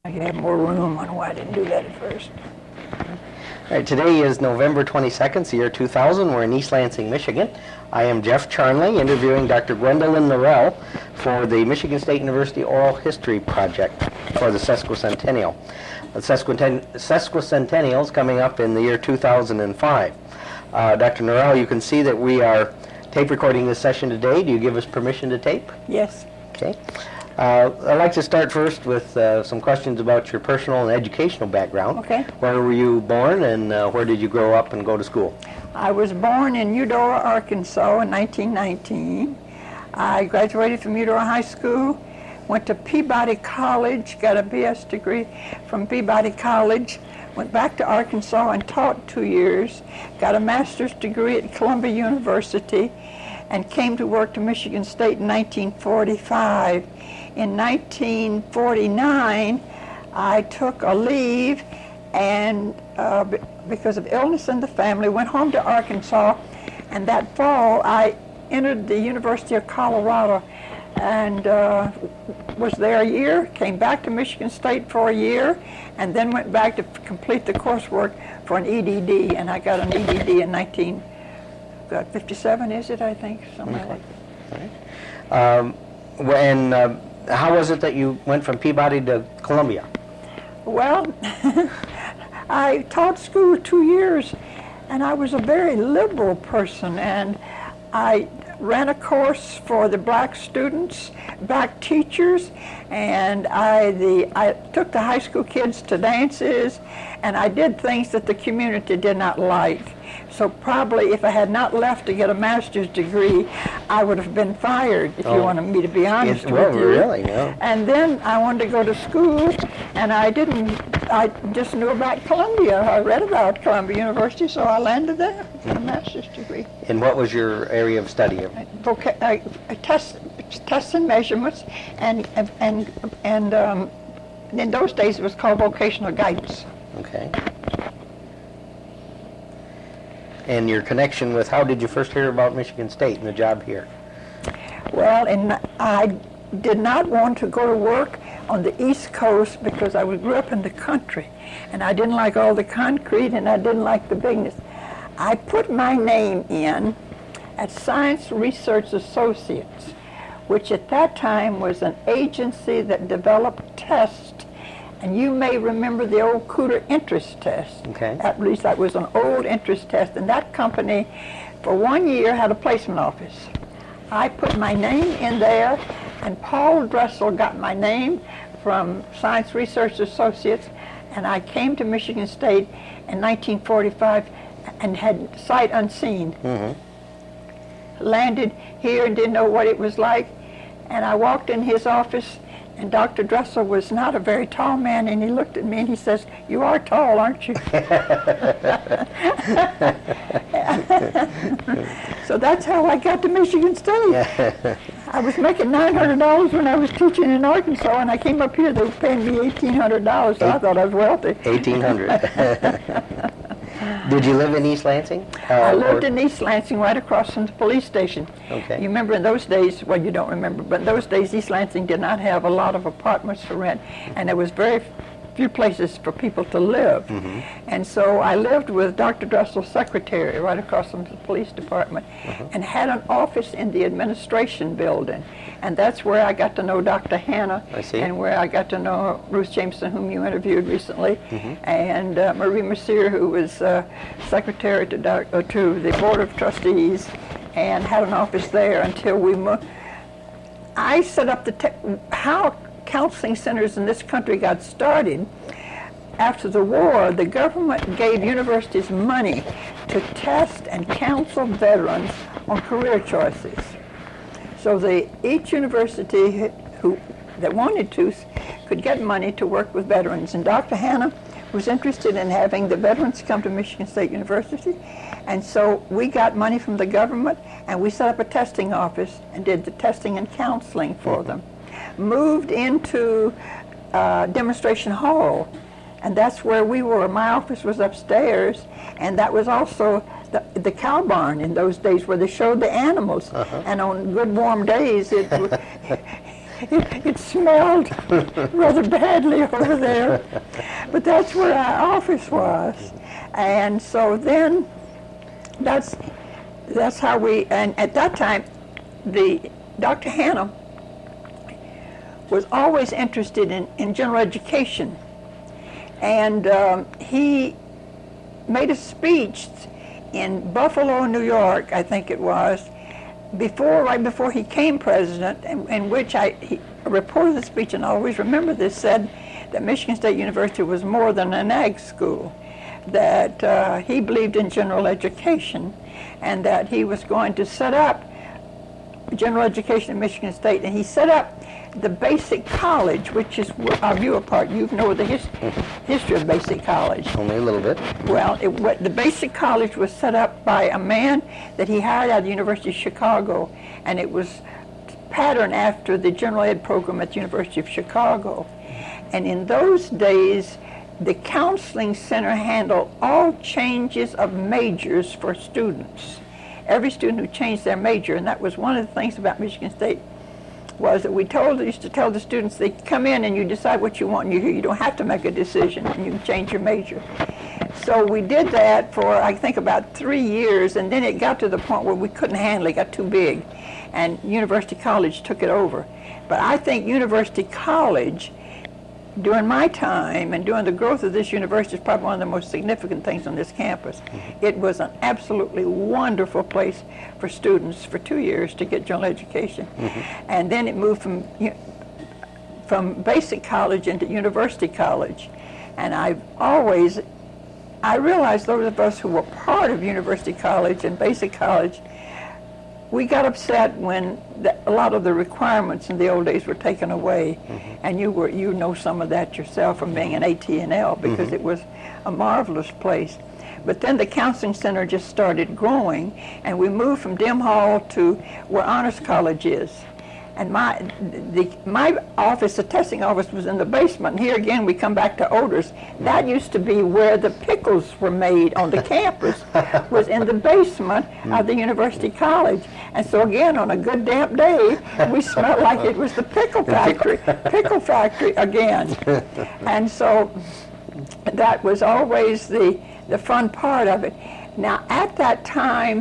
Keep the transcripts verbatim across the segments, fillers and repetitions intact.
I could have more room. I don't know why I didn't do that at first. All right, today is November twenty-second, the year two thousand. We're in East Lansing, Michigan. I am Jeff Charnley, interviewing Doctor Gwendolyn Norell for the Michigan State University Oral History Project for the sesquicentennial. The sesquicent sesquicentennial is coming up in the year two thousand five. Uh, Doctor Norell, you can see that we are tape recording this session today. Do you give us permission to tape? Yes. Okay. Uh, I'd like to start first with uh, some questions about your personal and educational background. Okay. Where were you born, and uh, where did you grow up and go to school? I was born in Eudora, Arkansas in nineteen nineteen. I graduated from Eudora High School, went to Peabody College, got a B S degree from Peabody College, went back to Arkansas and taught two years, got a master's degree at Columbia University, and came to work to Michigan State in nineteen forty-five. In nineteen forty-nine, I took a leave and uh, b because of illness in the family, went home to Arkansas, and that fall I entered the University of Colorado and uh, was there a year, came back to Michigan State for a year, and then went back to complete the coursework for an E D D, and I got an E D D in nineteen fifty-seven, is it, I think, something Okay. like that. All right. Um, when, uh, how was it that you went from Peabody to Columbia? Well, I taught school two years, and I was a very liberal person, and I ran a course for the black students, black teachers, and I, the, I took the high school kids to dances, and I did things that the community did not like. So probably if I had not left to get a master's degree, I would have been fired, if oh. you wanted me to be honest it, well, with you. Really, no. And then I wanted to go to school, and I didn't, I just knew about Columbia. I read about Columbia University, so I landed there with a master's degree. And what was your area of study? Voca uh, test, tests and measurements, and, and, and um, in those days it was called vocational guidance. Okay. And your connection with, how did you first hear about Michigan State and the job here? Well, and I did not want to go to work on the East Coast because I grew up in the country, and I didn't like all the concrete, and I didn't like the bigness. I put my name in at Science Research Associates, which at that time was an agency that developed tests. And you may remember the old Cooter interest test. Okay. At least that was an old interest test, and that company for one year had a placement office. I put my name in there, and Paul Dressel got my name from Science Research Associates, and I came to Michigan State in nineteen forty-five and had sight unseen. Mm-hmm. Landed here and didn't know what it was like, and I walked in his office, and Doctor Dressel was not a very tall man, and he looked at me and he says, "You are tall, aren't you?" So that's how I got to Michigan State. I was making nine hundred dollars when I was teaching in Arkansas, and I came up here, they were paying me eighteen hundred dollars, so Eight, I thought I was wealthy. eighteen hundred dollars. Did you live in East Lansing? Uh, I lived or? in East Lansing, right across from the police station. Okay. You remember in those days, well, you don't remember, but in those days, East Lansing did not have a lot of apartments for rent, and there was very few places for people to live. Mm-hmm. And so I lived with Doctor Dressel's secretary right across from the police department, uh-huh. and had an office in the administration building. And that's where I got to know Doctor Hanna, I see. and where I got to know Ruth Jameson, whom you interviewed recently, mm-hmm. and uh, Marie Mercier, who was uh, secretary to, doc uh, to the Board of Trustees, and had an office there until we moved. I set up the, te how counseling centers in this country got started. After the war, the government gave universities money to test and counsel veterans on career choices. So the, each university who, that wanted to could get money to work with veterans. And Doctor Hanna was interested in having the veterans come to Michigan State University. And so we got money from the government, and we set up a testing office and did the testing and counseling for them. Moved into uh, Demonstration Hall, and that's where we were. My office was upstairs, and that was also the, the cow barn in those days where they showed the animals. Uh-huh. And on good warm days, it it, it smelled rather badly over there. But that's where our office was. And so then, that's, that's how we, and at that time, the Doctor Hannah was always interested in, in general education. And um, he made a speech in Buffalo, New York, I think it was, before, right before he came president, in, in which I he, reported the speech, and I always remember this, said that Michigan State University was more than an ag school, that uh, he believed in general education, and that he was going to set up general education at Michigan State, and he set up the basic college, which is our view part. You know the his, history of basic college. Only a little bit. Well, it, what, the basic college was set up by a man that he hired out of the University of Chicago, and it was patterned after the general ed program at the University of Chicago. And in those days, the counseling center handled all changes of majors for students. Every student who changed their major, and that was one of the things about Michigan State, was that we told used to tell the students they come in and you decide what you want, and you, you don't have to make a decision, and you can change your major. So we did that for, I think, about three years, and then it got to the point where we couldn't handle it, it got too big, and University College took it over. But I think University College, during my time and during the growth of this university, is probably one of the most significant things on this campus. Mm-hmm. It was an absolutely wonderful place for students for two years to get general education. Mm-hmm. And then it moved from, from basic college into university college. And I've always, I realized those of us who were part of university college and basic college, we got upset when the, a lot of the requirements in the old days were taken away, mm-hmm. and you were you know some of that yourself from being in A T and L, because mm-hmm. it was a marvelous place. But then the counseling center just started growing, and we moved from Dim Hall to where Honors College is. And my the my office, the testing office, was in the basement. And here again, we come back to odors. That used to be where the pickles were made on the campus, was in the basement of the University College. And so again, on a good damp day, we smelled like it was the pickle factory, pickle factory again. And so that was always the the fun part of it. Now, at that time,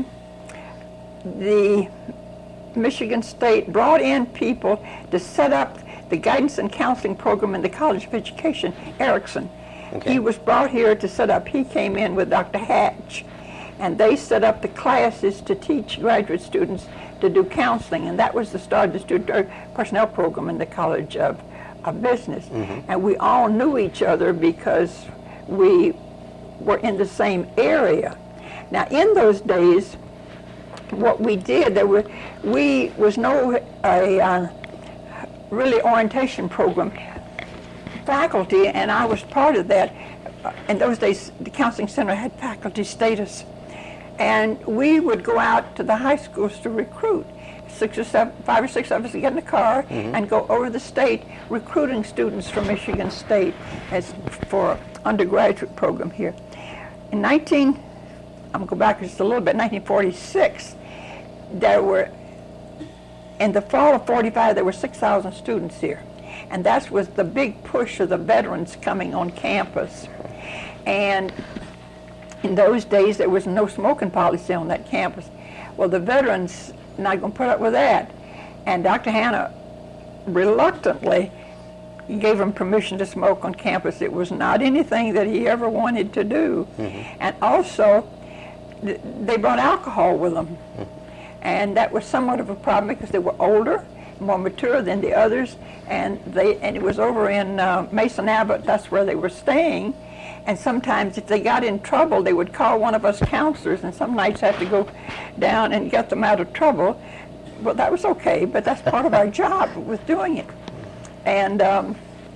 the Michigan State brought in people to set up the guidance and counseling program in the College of Education, Erickson. Okay. He was brought here to set up, he came in with Doctor Hatch, and they set up the classes to teach graduate students to do counseling, and that was the start of the student personnel program in the College of, of Business. Mm-hmm. And we all knew each other because we were in the same area. Now, in those days, what we did, there were, we was no a uh, really orientation program faculty, and I was part of that. In those days, the counseling center had faculty status, and we would go out to the high schools to recruit. Six or seven, five or six of us would get in a car mm-hmm. and go over the state recruiting students from Michigan State as for undergraduate program here. In nineteen, I'm going to go back just a little bit, nineteen forty-six, there were, in the fall of forty-five, there were six thousand students here. And that was the big push of the veterans coming on campus. And in those days, there was no smoking policy on that campus. Well, the veterans not going to put up with that. And Doctor Hannah reluctantly gave them permission to smoke on campus. It was not anything that he ever wanted to do. Mm-hmm. And also, th- they brought alcohol with them. Mm-hmm. And that was somewhat of a problem because they were older, more mature than the others, and they and it was over in uh, Mason Abbott. That's where they were staying. And sometimes if they got in trouble, they would call one of us counselors, and some nights had to go down and get them out of trouble. Well, that was okay, but that's part of our job with doing it. And um,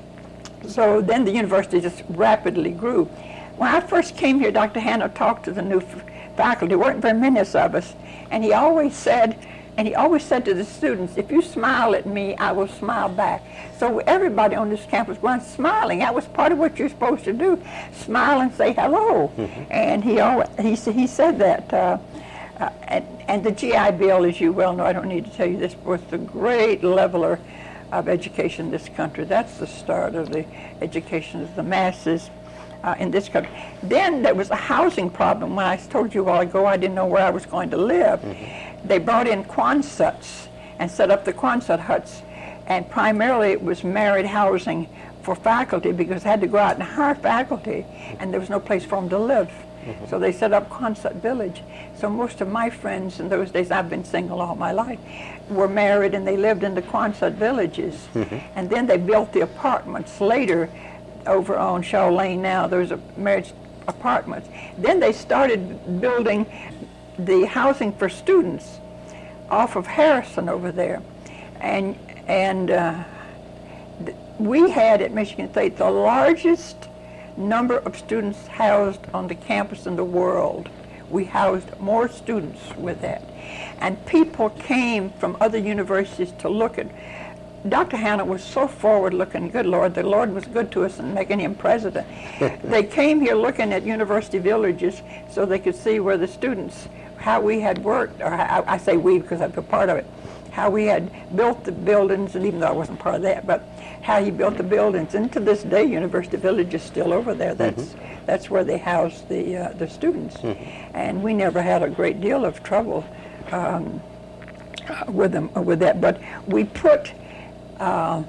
so then the university just rapidly grew. When I first came here, Doctor Hannah talked to the new f- faculty. There weren't very many of us, and he always said, and he always said to the students, if you smile at me, I will smile back. So everybody on this campus was smiling. That was part of what you're supposed to do, smile and say hello. Mm-hmm. And he always, he, he said that. Uh, uh, and, and the G I Bill, as you well know, I don't need to tell you this, was the great leveler of education in this country. That's the start of the education of the masses uh, in this country. Then there was a housing problem. When I told you a while ago I didn't know where I was going to live, mm-hmm. they brought in Quonsuts and set up the Quonsut huts. And primarily it was married housing for faculty because they had to go out and hire faculty, and there was no place for them to live. Mm-hmm. So they set up Quonsut Village. So most of my friends in those days, I've been single all my life, were married and they lived in the Quonsut villages. Mm-hmm. And then they built the apartments later over on Shaw Lane now. Those are marriage apartments. Then they started building the housing for students off of Harrison over there. And, and uh, th- we had at Michigan State the largest number of students housed on the campus in the world. We housed more students with that. And people came from other universities to look at. Doctor Hanna was so forward-looking, good Lord, the Lord was good to us in making him president. They came here looking at university villages so they could see where the students, how we had worked, or how, I say we because I've been part of it, how we had built the buildings, and even though I wasn't part of that, but how he built the buildings. And to this day, University Village is still over there. That's mm-hmm. that's where they house the uh, the students. Mm-hmm. And we never had a great deal of trouble um, uh, with them uh, with that. But we put uh,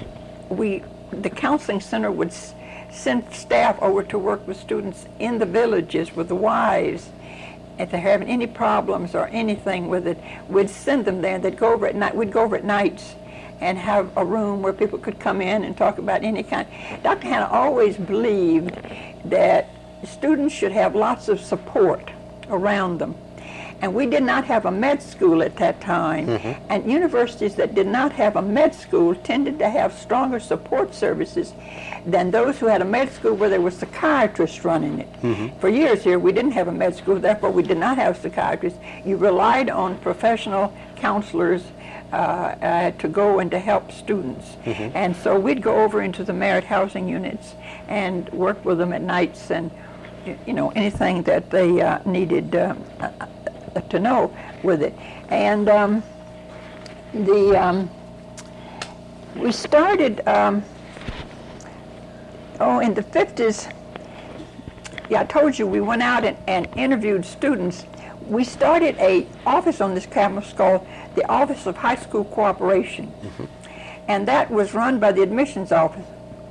we the counseling center would s- send staff over to work with students in the villages with the wives. If they're having any problems or anything with it, we'd send them there. They'd go over at night. We'd go over at nights and have a room where people could come in and talk about any kind. Doctor Hanna always believed that students should have lots of support around them. And we did not have a med school at that time. Mm-hmm. And universities that did not have a med school tended to have stronger support services than those who had a med school where there were psychiatrists running it. Mm-hmm. For years here, we didn't have a med school, therefore we did not have psychiatrists. You relied on professional counselors uh, uh, to go and to help students. Mm-hmm. And so we'd go over into the merit housing units and work with them at nights and, you know, anything that they uh, needed uh, uh, to know with it. And um, the um, we started, um, oh, in the fifties, yeah, I told you we went out and, and interviewed students. We started a office on this campus called the Office of High School Cooperation. Mm-hmm. And that was run by the admissions office.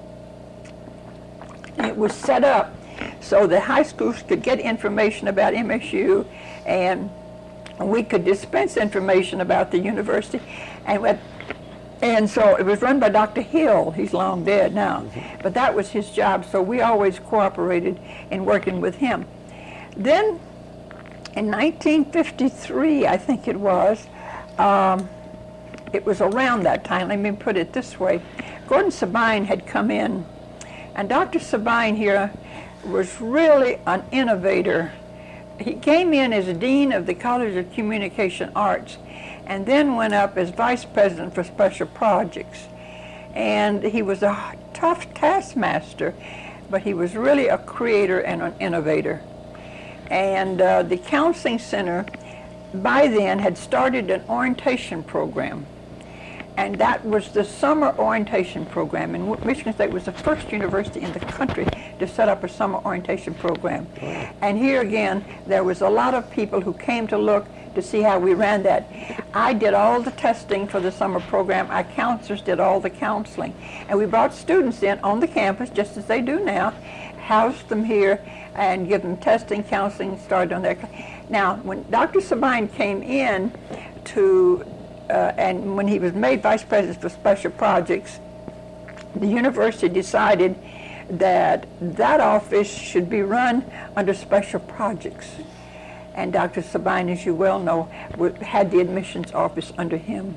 It was set up so that high schools could get information about M S U, and we could dispense information about the university. And what, and so it was run by Doctor Hill. He's long dead now. Mm-hmm. But that was his job, so we always cooperated in working with him. Then in nineteen fifty-three, I think it was, um, it was around that time, let me put it this way, Gordon Sabine had come in, and Doctor Sabine here was really an innovator. He came in as Dean of the College of Communication Arts and then went up as Vice President for Special Projects. And he was a tough taskmaster, but he was really a creator and an innovator. And uh, the Counseling Center by then had started an orientation program. And that was the summer orientation program. And Michigan State was the first university in the country to set up a summer orientation program. Wow. And here again, there was a lot of people who came to look to see how we ran that. I did all the testing for the summer program. Our counselors did all the counseling. And we brought students in on the campus, just as they do now, housed them here, and give them testing, counseling, started on their. Now, when Doctor Sabine came in to Uh, and when he was made Vice President for Special Projects, the university decided that that office should be run under Special Projects. And Doctor Sabine, as you well know, had the admissions office under him.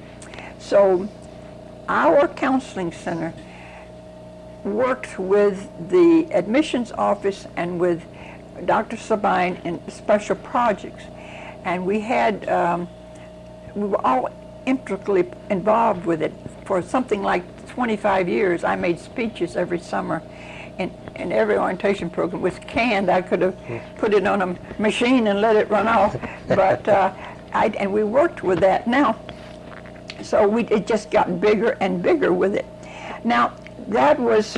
So our counseling center worked with the admissions office and with Doctor Sabine in Special Projects. And we had um, we were all intricately involved with it. For something like twenty-five years, I made speeches every summer in, in every orientation program. It was canned. I could have put it on a machine and let it run off. But uh, I, and we worked with that. Now, So we, it just got bigger and bigger with it. Now, that was,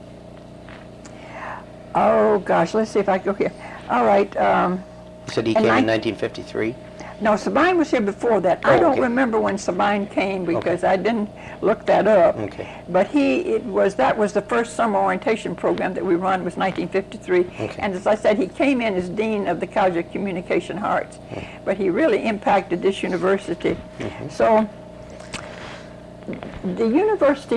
oh gosh, let's see if I go here. All right. Um, You said he came in nineteen fifty-three? No, Sabine was here before that. Oh, I don't okay. remember when Sabine came because Okay. I didn't look that up. Okay. But he, it was, that was the first summer orientation program that we run, was nineteen fifty-three. Okay. And as I said, he came in as Dean of the College of Communication Arts. Mm-hmm. But he really impacted this university. Mm-hmm. So, the university,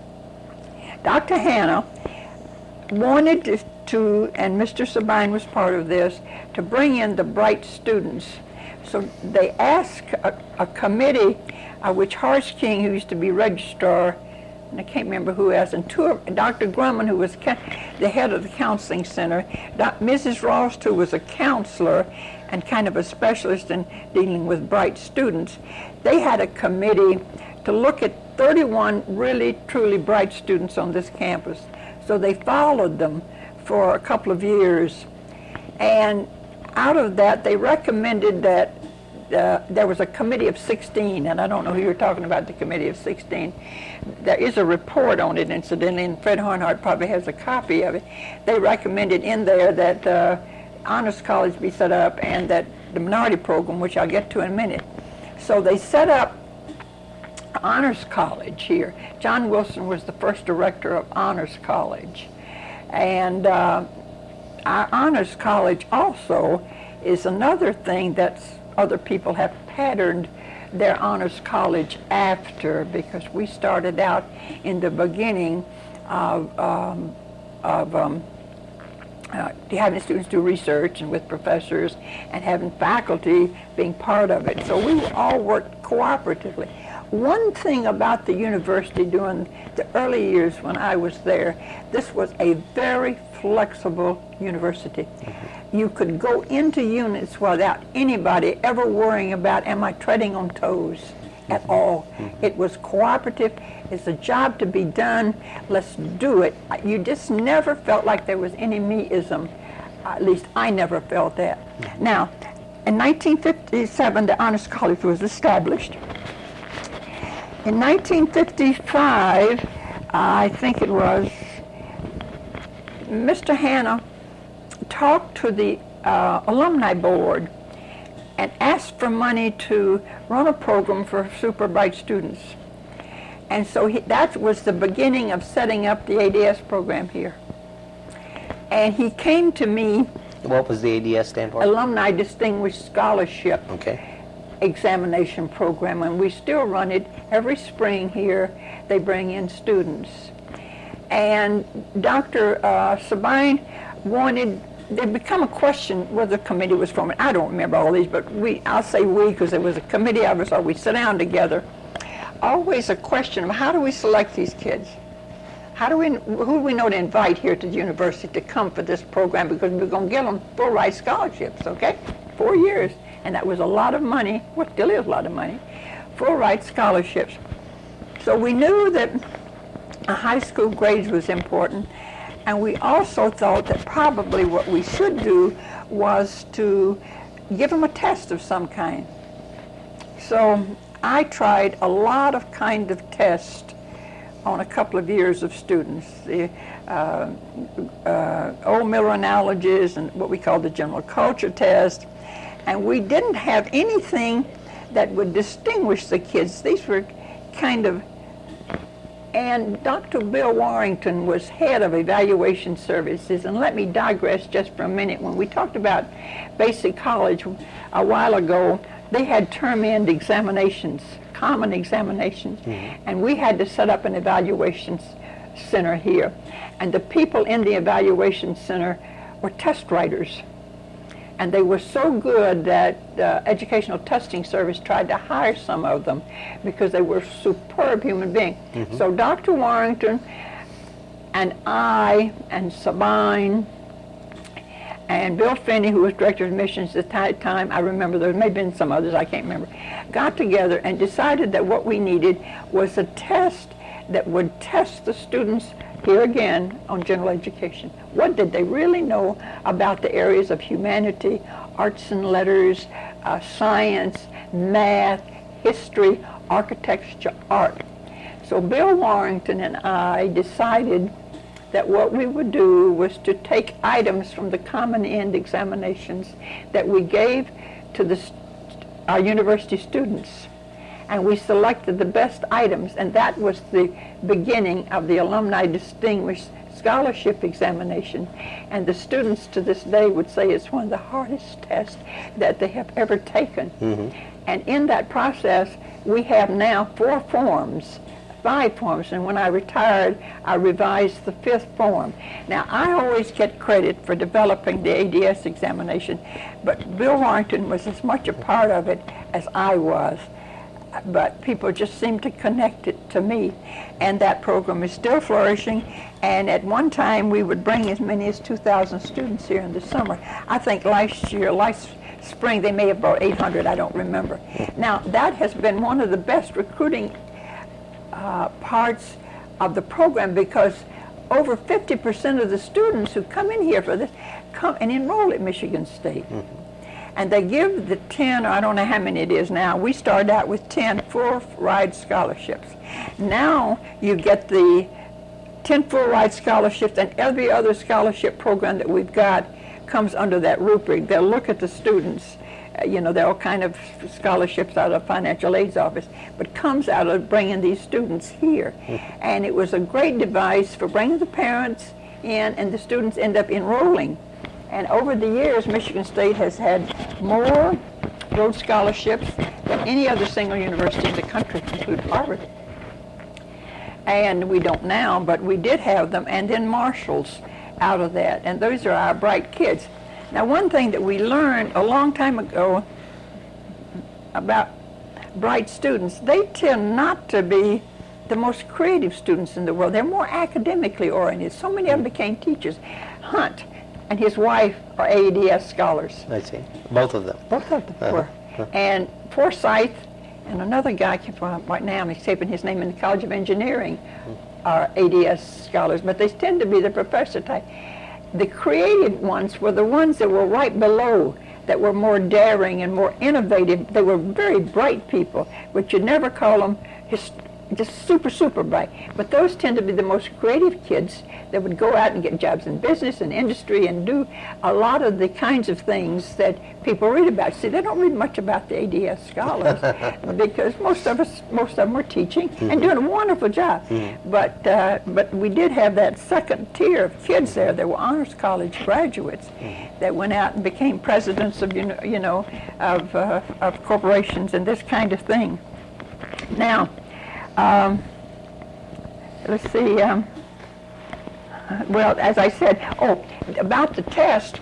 Doctor Hanna wanted to, to, and Mister Sabine was part of this, to bring in the bright students. So they asked a, a committee, uh, which Horace King, who used to be registrar, and I can't remember who else, and two of, Doctor Grumman, who was ca- the head of the counseling center, Doc, Missus Rost, who was a counselor and kind of a specialist in dealing with bright students. They had a committee to look at thirty-one really, truly bright students on this campus. So they followed them for a couple of years. And out of that, they recommended that uh, there was a committee of sixteen, and I don't know who you're talking about, the committee of sixteen. There is a report on it, incidentally, and Fred Hornhart probably has a copy of it. They recommended in there that uh, Honors College be set up and that the minority program, which I'll get to in a minute. So they set up Honors College here. John Wilson was the first director of Honors College. And uh, our Honors College also is another thing that other people have patterned their Honors College after, because we started out in the beginning of, um, of um, uh, having students do research and with professors and having faculty being part of it. So we all worked cooperatively. One thing about the university during the early years when I was there, this was a very flexible university. Mm-hmm. You could go into units without anybody ever worrying about, am I treading on toes at mm-hmm. all? Mm-hmm. It was cooperative. It's a job to be done. Let's do it. You just never felt like there was any me-ism. At least I never felt that. Mm-hmm. Now, in nineteen fifty-seven, the Honors College was established. In nineteen fifty-five, uh, I think it was, Mister Hanna talked to the uh, alumni board and asked for money to run a program for super bright students. And so he, that was the beginning of setting up the A D S program here. And he came to me. What was the A D S stand for? Alumni Distinguished Scholarship. Okay. Examination program, and we still run it every spring here. They bring in students. And Doctor Uh, Sabine wanted, there become a question whether the committee was formed. I don't remember all these, but we, I'll say we, because there was a committee of us, or we sit down together. Always a question of how do we select these kids? How do we, who do we know to invite here to the university to come for this program, because we're going to get them full ride scholarships, okay? Four years. And that was a lot of money, well, still is a lot of money, full ride scholarships. So we knew that a high school grades was important, and we also thought that probably what we should do was to give them a test of some kind. So I tried a lot of kind of tests on a couple of years of students. The uh, uh, old Miller analogies and what we call the general culture test. And we didn't have anything that would distinguish the kids. These were kind of, and Doctor Bill Warrington was head of evaluation services. And let me digress just for a minute. When we talked about basic college a while ago, they had term-end examinations, common examinations. Mm-hmm. And we had to set up an evaluation center here. And the people in the evaluation center were test writers. And they were so good that the uh, Educational Testing Service tried to hire some of them because they were superb human beings. Mm-hmm. So Doctor Warrington and I and Sabine and Bill Finney, who was Director of Admissions at that time, I remember there may have been some others, I can't remember, got together and decided that what we needed was a test that would test the students here again on general education. What did they really know about the areas of humanity, arts and letters, uh, science, math, history, architecture art. So Bill Warrington and I decided that what we would do was to take items from the common end examinations that we gave to the, our university students, and we selected the best items, and that was the beginning of the Alumni Distinguished Scholarship Examination. And the students to this day would say it's one of the hardest tests that they have ever taken. Mm-hmm. And in that process, we have now four forms, five forms, and when I retired, I revised the fifth form. Now, I always get credit for developing the A D S examination, but Bill Warrington was as much a part of it as I was. But people just seem to connect it to me, and that program is still flourishing. And at one time, we would bring as many as two thousand students here in the summer. I think last year, last spring, they may have brought eight hundred, I don't remember. Now, that has been one of the best recruiting uh, parts of the program, because over fifty percent of the students who come in here for this come and enroll at Michigan State. Mm-hmm. And they give the ten, or I don't know how many it is now. We started out with ten full ride scholarships. Now you get the ten full ride scholarships, and every other scholarship program that we've got comes under that rubric. They'll look at the students. Uh, you know, there are all kind of scholarships out of financial aid's office, but comes out of bringing these students here. Mm-hmm. And it was a great device for bringing the parents in, and the students end up enrolling. And over the years, Michigan State has had more Rhodes Scholarships than any other single university in the country, including Harvard. And we don't now, but we did have them, and then Marshalls out of that. And those are our bright kids. Now, one thing that we learned a long time ago about bright students, they tend not to be the most creative students in the world. They're more academically oriented. So many of them became teachers. Hunt and his wife are A D S scholars. I see. Both of them. Both of them uh-huh. were. Uh-huh. And Forsyth and another guy, right now I'm escaping his name, in the College of Engineering, mm-hmm. are A D S scholars, but they tend to be the professor type. The creative ones were the ones that were right below, that were more daring and more innovative. They were very bright people, but you'd never call them his, just super, super bright. But those tend to be the most creative kids that would go out and get jobs in business and industry and do a lot of the kinds of things that people read about. See, they don't read much about the A D S scholars because most of us, most of them were teaching mm-hmm. and doing a wonderful job. Mm-hmm. But uh, but we did have that second tier of kids there. There were honors college graduates mm-hmm. that went out and became presidents of you know, you know of uh, of corporations and this kind of thing. Now, um, let's see. Um, Well, as I said, oh, about the test,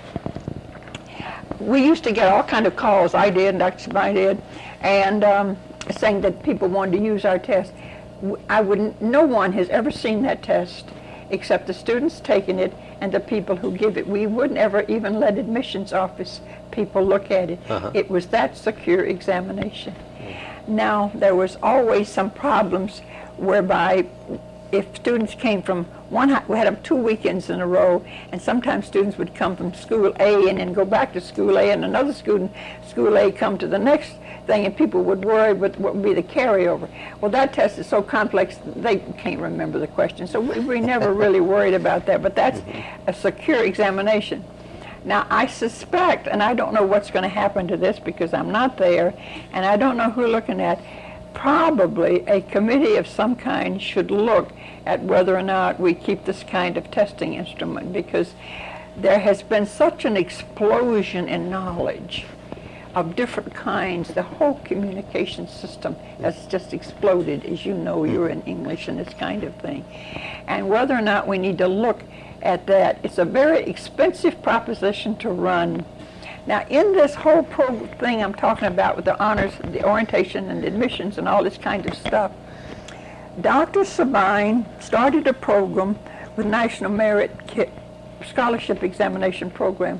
we used to get all kind of calls. I did, and Doctor Sabine did, and um, saying that people wanted to use our test. I wouldn't. No one has ever seen that test except the students taking it and the people who give it. We wouldn't ever even let admissions office people look at it. Uh-huh. It was that secure examination. Mm-hmm. Now, there was always some problems whereby if students came from one, we had them two weekends in a row, and sometimes students would come from school A and then go back to school A, and another student, school A, come to the next thing, and people would worry what, what would be the carryover. Well, that test is so complex, they can't remember the question, so we, we never really worried about that, but that's a secure examination. Now, I suspect, and I don't know what's going to happen to this because I'm not there, and I don't know who we're looking at, probably a committee of some kind should look at whether or not we keep this kind of testing instrument, because there has been such an explosion in knowledge of different kinds. The whole communication system has just exploded, as you know, you're in English and this kind of thing. And whether or not we need to look at that, it's a very expensive proposition to run. Now, in this whole pro thing I'm talking about with the honors, the orientation and the admissions and all this kind of stuff, Doctor Sabine started a program with National Merit Scholarship Examination Program.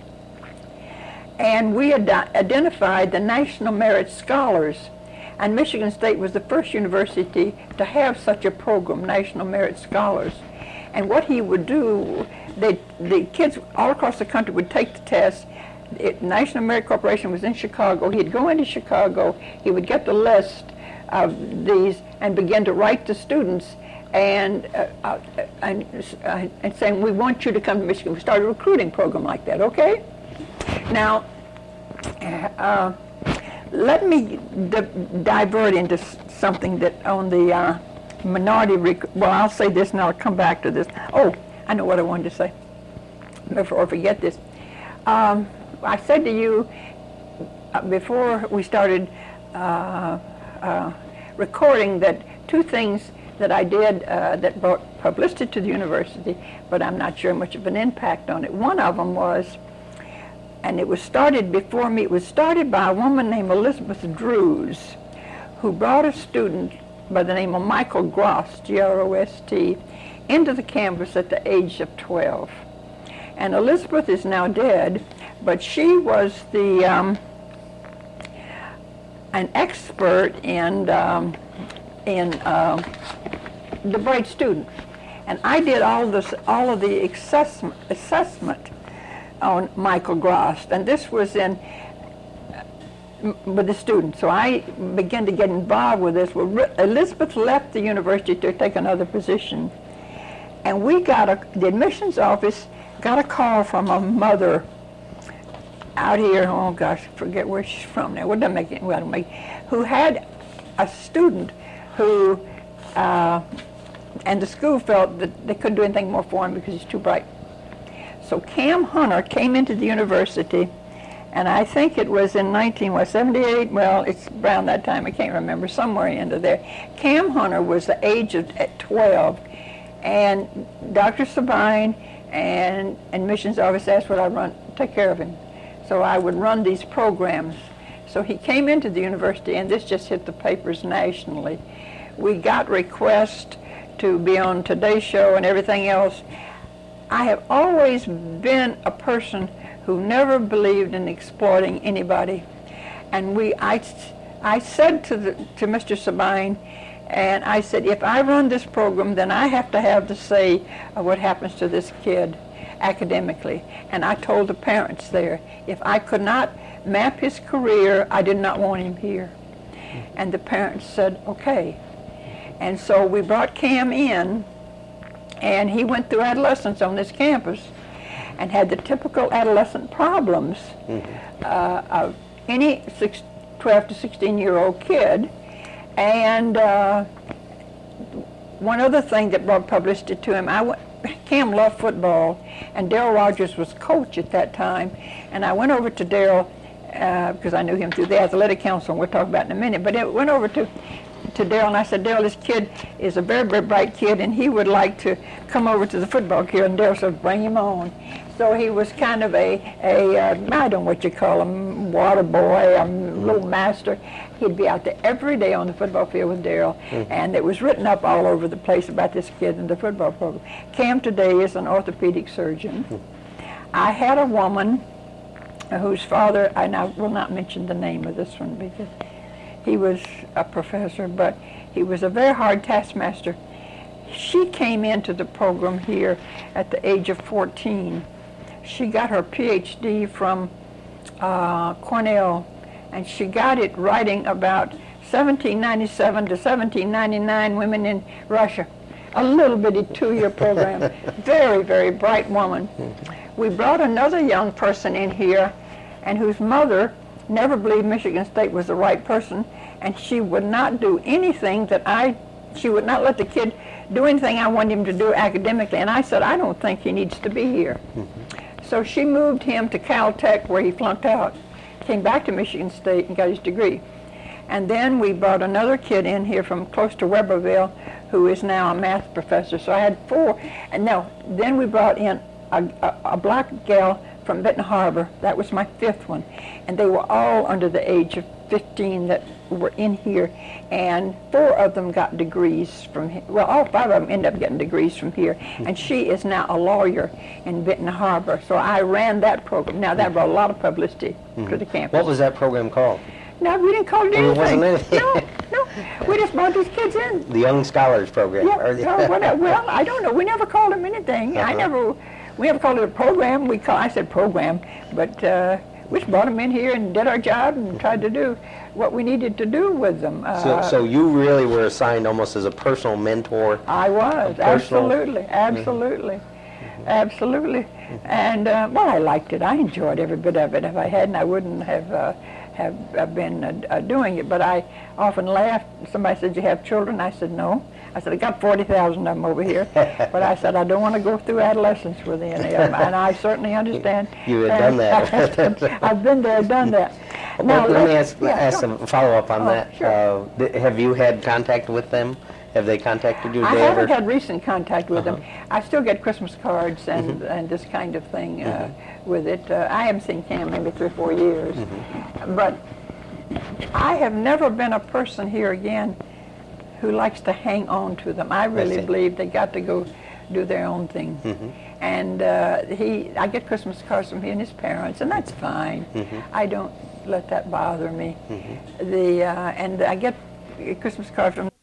And we ad identified the National Merit Scholars. And Michigan State was the first university to have such a program, National Merit Scholars. And what he would do, they, the kids all across the country would take the test. It, National Merit Corporation was in Chicago. He'd go into Chicago. He would get the list of these and begin to write to students and, uh, uh, and, uh, and saying, we want you to come to Michigan. We started a recruiting program like that, okay? Now, uh, let me di divert into s something that on the uh, minority, rec well, I'll say this and I'll come back to this. Oh, I know what I wanted to say before I forget this. Um, I said to you uh, before we started uh, uh, recording that two things that I did uh, that brought publicity to the university, but I'm not sure much of an impact on it. One of them was, and it was started before me, it was started by a woman named Elizabeth Drews, who brought a student by the name of Michael Grost, G R O S T, into the campus at the age of twelve. And Elizabeth is now dead, but she was the um, an expert in um, in uh, the bright student, and I did all this all of the assessment assessment on Michael Grost, and this was in uh, with the students. So I began to get involved with this. Well, Elizabeth left the university to take another position, and we got a the admissions office got a call from a mother out here. Oh gosh, I forget where she's from now. What doesn't make it? Well, make who had a student who, uh, and the school felt that they couldn't do anything more for him because he's too bright. So Cam Hunter came into the university, and I think it was in nineteen seventy-eight. Well, it's around that time. I can't remember. Somewhere into there. Cam Hunter was the age of at twelve, and Doctor Sabine and admissions office asked would I run take care of him. So I would run these programs. So he came into the university, and this just hit the papers nationally. We got requests to be on Today Show and everything else. I have always been a person who never believed in exploiting anybody. And we, I, I said to, the, to Mister Sabine, and I said, if I run this program, then I have to have the say of what happens to this kid academically. And I told the parents there, if I could not map his career, I did not want him here. And the parents said, okay. And so we brought Cam in, and he went through adolescence on this campus and had the typical adolescent problems mm-hmm. uh, of any six, twelve to sixteen year old kid. And uh, one other thing that brought publicity to him, I went, Cam loved football, and Darrell Rogers was coach at that time, and I went over to Darrell uh, because I knew him through the athletic council, and we'll talk about it in a minute, but I went over to to Darrell, and I said, Darrell, this kid is a very, very bright kid, and he would like to come over to the football field. And Darrell said, bring him on. So he was kind of a, a uh, I don't know what you call him, water boy, a little master. He'd be out there every day on the football field with Darrell, mm-hmm. and it was written up all over the place about this kid in the football program. Cam today is an orthopedic surgeon. Mm-hmm. I had a woman whose father, and I will not mention the name of this one because he was a professor, but he was a very hard taskmaster. She came into the program here at the age of fourteen. She got her P H D from uh, Cornell, and she got it writing about seventeen ninety-seven to seventeen ninety-nine women in Russia. A little bitty two-year program. Very, very bright woman. We brought another young person in here, and whose mother never believed Michigan State was the right person, and she would not do anything that I, she would not let the kid do anything I wanted him to do academically, and I said, I don't think he needs to be here. Mm-hmm. So she moved him to Caltech, where he flunked out, came back to Michigan State and got his degree. And then we brought another kid in here from close to Weberville, who is now a math professor. So I had four, and now, then we brought in a, a, a black gal from Benton Harbor. That was my fifth one. And they were all under the age of fifteen that were in here, and four of them got degrees from here. Well, all five of them ended up getting degrees from here, and she is now a lawyer in Benton Harbor. So I ran that program. Now that brought a lot of publicity mm-hmm. to the campus. What was that program called? No, we didn't call it anything. It wasn't anything. No, no, we just brought these kids in. The Young Scholars Program. Yeah, no, well, well, I don't know. We never called them anything. Uh-huh. I never, we never called it a program. We call, I said program, but uh, We just brought them in here and did our job and tried to do what we needed to do with them. So, Uh, so you really were assigned almost as a personal mentor. I was, personal- absolutely, absolutely, absolutely. And, uh, well, I liked it. I enjoyed every bit of it. If I hadn't, I wouldn't have uh, have uh, been uh, uh, doing it. But I often laughed. Somebody said, "You have children?" I said, "No." I said, "I got forty thousand of them over here." But I said, "I don't want to go through adolescence with any of them." And I certainly understand. You had done And that. I've been there, done that. Well, let me let's- ask, yeah, ask sure. a follow-up on Oh, that. sure. Uh, th- have you had contact with them? Have they contacted you? I Did they haven't ever- had recent contact with them. I still get Christmas cards and, Mm-hmm. and this kind of thing uh, with it. Uh, I haven't seen Cam maybe three or four years. Mm-hmm. But I have never been a person here again who likes to hang on to them. I really see. believe they got to go do their own thing. Mm-hmm. And uh, he, I get Christmas cards from he and his parents, and that's fine. Mm-hmm. I don't let that bother me. The uh, and I get Christmas cards from